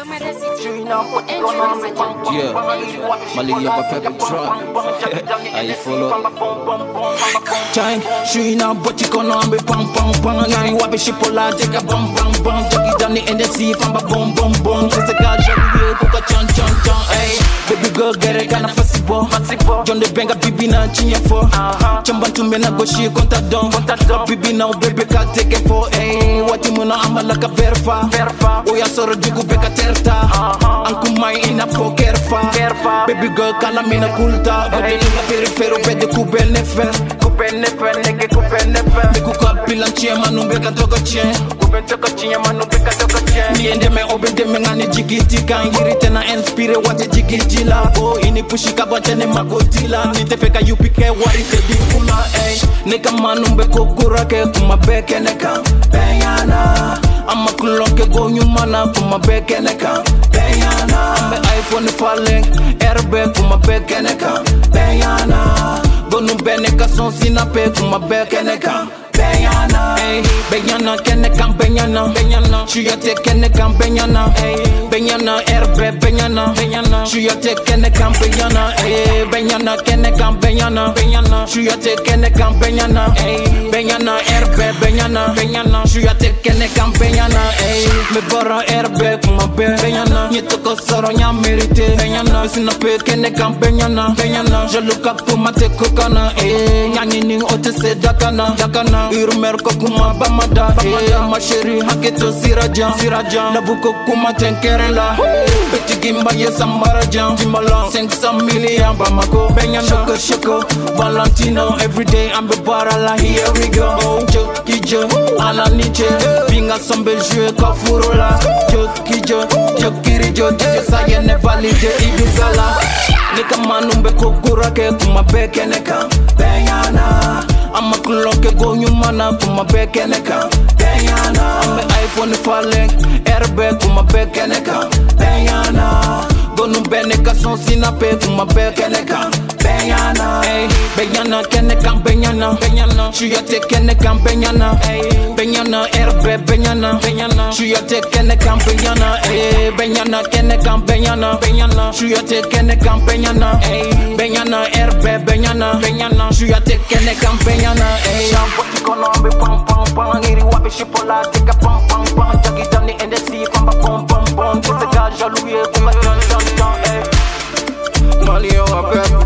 Yeah, Mali up a pepper drop. How you follow? Chang, she now but you gonna be bang bang bang. Now you wabi shipola take a bang bang bang. Jackie down the NDC from a boom boom boom. Just a girl jackie kuka chan chan chan. Hey, baby girl get it kinda fussy boy. John the benga bibi na chinya for. Chamba tumbe na go she konta don. Bibi now baby can't take it for. Hey, what you muna amala ka verfa. Oya soro jugu beka terta. Ankumai ina po kerfa. Baby girl kala mina kulta. Ode nunga perifero pede kubel nefer. Kubel nefer nege kubel nefer. Beku kapilan chie manu beka toka chie. Kubel toka chie manu beka toka chie. Niende me obende me ngani jigiti. Kangiri tena inspire wate jigijila. Oh ini pushi kabante ne magotila. Nite feka yupike warite dikula. Ey neka manu beko kurake kuma beke neka. Benyana I'ma kuloke go nyumana kuma beke neka. Benyana Ambe iPhone falling Airbe kuma beke neka. Benyana Gonu beneka son sinape kuma beke neka. Benyana, hey, Benyana, Kennekan, Benyana, Benyana, Shuyate, Kennekan, Benyana, hey, Benyana, Erbe, Benyana, Benyana, Shuyate, Kennekan, Benyana, hey, Benyana, Kennekan, Benyana, Benyana, Shuyate, Kennekan, Benyana, hey, Benyana, Erbe, Benyana, Benyana, Shuyate, Kennekan, Benyana, hey, me bora Erbe, kuma Benyana, Nitoko soro nya merite, Benyana, Sinape, Kennekan, Benyana, Benyana, je look up to mate kokana, hey, Nyangini, Otese, Dakana, Irmer kokuma bamada, ma chérie haketo sirajan, Nabuko kuma tenkerela, Petit gimba yesa marajan, Jimbalan 500 million Bamako, Benyana shoko, Valentino, everyday I'm the barala, here we go, Jokijo, ala niche, Binga sombe jue kafurola, Jokirijo, Jesaye ne valide ibizala, Nika manumbe kokurake kuma beke neka, Benyana I'ma kuloke go nyumana kuma beke neka. Benyana Ambe iPhone falling Airbe kuma beke neka. Benyana Gonu beneka son sinape kuma beke neka. Benyana hey, Benyana Kennekan Benyana, Benyana Shuyate Kennekan Benyana, hey, Benyana Airbe Benyana, Benyana Shuyate Kennekan Benyana, hey, Benyana Kennekan Benyana, Benyana Shuyate Kennekan Benyana, hey, Benyana Airbe Benyana, Benyana Shuyate Kennekan Benyana, hey. What you gonna be pam pam pam? Iri wabi shipola take a pam pam pam. Jackie down the NDC from a pam pam pam. Just a girl jaloux kuka chan chan chan, hey. Mali on a pep.